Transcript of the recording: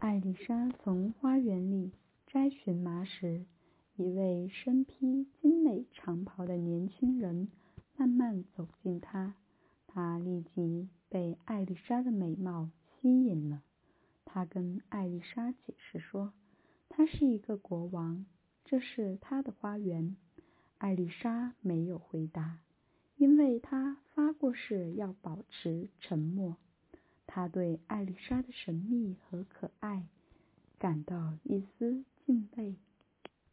艾丽莎从花园里摘荨麻时，一位身披精美长袍的年轻人慢慢走近她。他立即被艾丽莎的美貌吸引了。他跟艾丽莎解释说，他是一个国王，这是他的花园。艾丽莎没有回答，因为她发过誓要保持沉默。他对艾丽莎的神秘和可爱感到一丝敬畏。